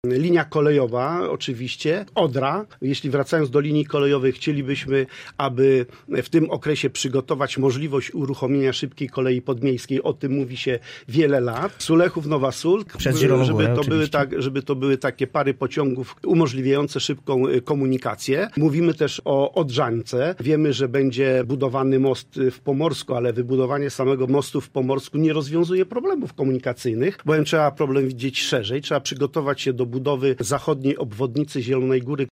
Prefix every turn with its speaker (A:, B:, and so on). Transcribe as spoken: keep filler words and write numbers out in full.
A: Linia kolejowa oczywiście, Odra. Jeśli wracając do linii kolejowej, chcielibyśmy, aby w tym okresie przygotować możliwość uruchomienia szybkiej kolei podmiejskiej. O tym mówi się wiele lat. Sulechów, Nowa Sól,
B: Przez Zieloną
A: żeby
B: Górę,
A: to były tak, żeby to były takie pary pociągów umożliwiające szybką komunikację. Mówimy też o Odrzańce. Wiemy, że będzie budowany most w Pomorsku, ale wybudowanie samego mostu w Pomorsku nie rozwiązuje problemów komunikacyjnych, bowiem trzeba problem widzieć szerzej. Trzeba przygotować się do budowy zachodniej obwodnicy Zielonej Góry,